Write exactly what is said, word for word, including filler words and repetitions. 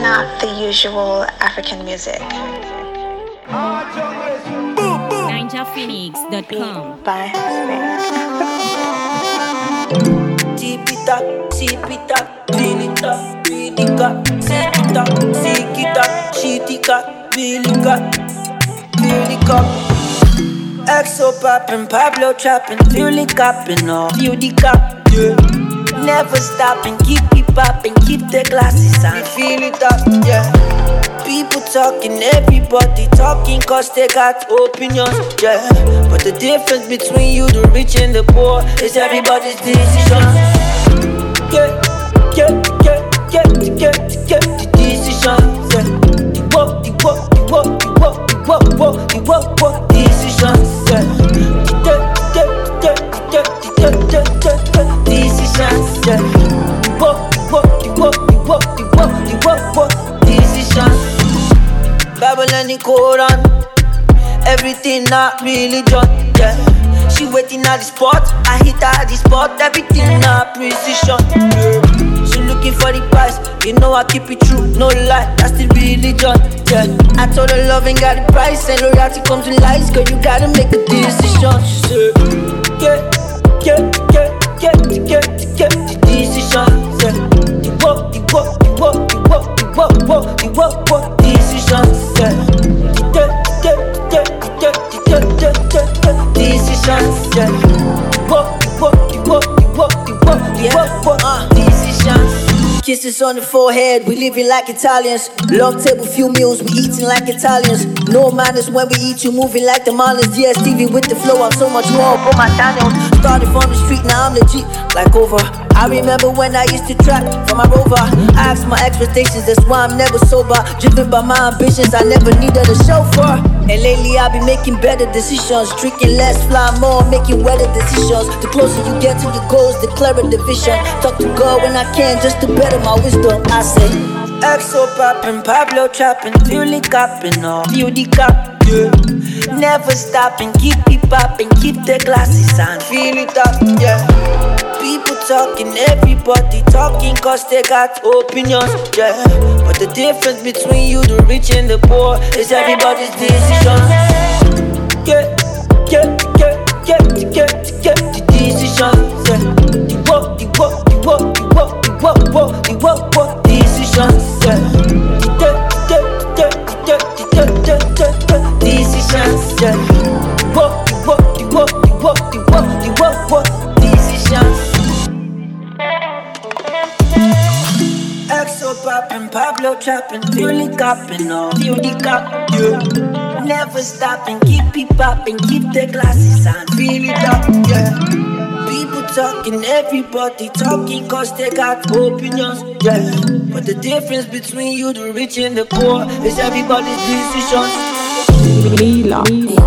not the usual African music. ninja phoenix dot com. By Tip it up, sip it up, feel it up, feel it up, set it up, seek it up, cheat it up, feel it up, feel it up. Exo poppin', Pablo trappin', feel it coppin', oh, feel the cup, yeah. Never stoppin', keep it poppin', keep the glasses on, feel it up, yeah. People talking, everybody talking, cause they got opinions, yeah. But the difference between you, the rich and the poor, is everybody's decision. Get, get, get, get, get, get the decision, yeah. The walk, the walk, the walk, the walk, the walk, walk, the walk, walk, decision, yeah. The get, get, get, get, get, get, get, decision, yeah. The walk, the walk, the walk, the walk, the walk, the walk, walk, decision. Bible and the Quran, everything not religion, yeah. She waiting at the spot, I hit her at the spot, everything not precision, yeah. She looking for the price, you know I keep it true, no lie, that's the religion, yeah. I told her love ain't got the price, and loyalty comes in lies, girl you gotta make a decision. She said, get, get, get, get, get, get the decision, yeah. The walk, the walk, the walk, the walk, the walk, walk, the walk, walk, decision, yeah. The get, get, get, get, get, get, get, decision, yeah. The walk, the walk, the walk, the walk, the walk, the walk, walk, decision. Kisses on the forehead, we living like Italians. Long table, few meals, we eating like Italians. No manners when we eat, you moving like the Marlins. Yes, T V with the flow, I'm so much more for my channels. Started from the street, now I'm legit, like over. I remember when I used to track from my rover. I asked my expectations, that's why I'm never sober. Driven by my ambitions, I never needed a chauffeur. And lately I've been making better decisions. Drinking less, fly more, making better decisions. The closer you get to your goals, the clearer the vision. Talk to God when I can, just to better my wisdom. I say, Exo poppin', Pablo trappin', feel it coppin', oh, feel the cup, yeah. Never stoppin', keep it poppin', keep the glasses on, feel it up, yeah. People talking, everybody talking, cause they got opinions, yeah. But the difference between you, the rich and the poor, is everybody's decision. Get, get, get, get, get, get the decision, yeah. The walk, the walk, the walk, the walk, the walk, walk, the walk, walk, decision, yeah. The get, get, get, get, get, get, get, get, decision, yeah. The walk, the walk, the walk, the walk, the walk, the walk, walk, decision. Exo poppin', Pablo trappin', feel it coppin', oh, feel the cup, yeah. Never stoppin', keep it poppin', keep the glasses on, feel it up, yeah. People talking, everybody talking, cause they got opinions, yeah. But the difference between you, the rich and the poor, is everybody's decisions. Mila.